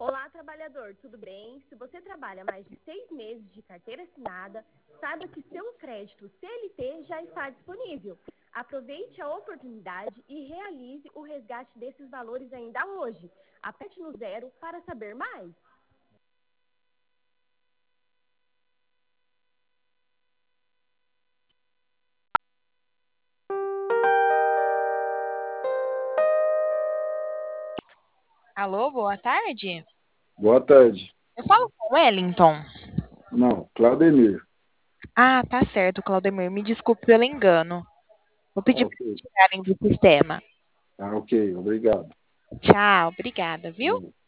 Olá, trabalhador, tudo bem? Se você trabalha mais de 6 meses de carteira assinada, saiba que seu crédito CLT já está disponível. Aproveite a oportunidade e realize o resgate desses valores ainda hoje. Aperte no 0 para saber mais. Alô, boa tarde. Boa tarde. Eu falo com o Wellington. Não, Claudemir. Ah, tá certo, Claudemir. Me desculpe pelo engano. Vou Tá pedir para ok. tirarem do sistema. Tá ok, obrigado. Tchau, obrigada, viu?